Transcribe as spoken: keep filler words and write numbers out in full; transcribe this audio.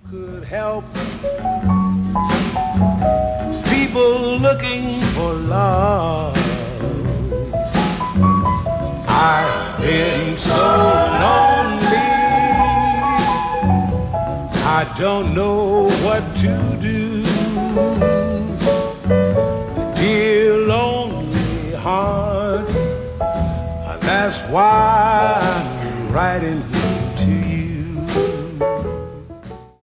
could help people looking for love. I've been so lonely, I don't know what to do. Dear lonely heart, that's why I'm writing.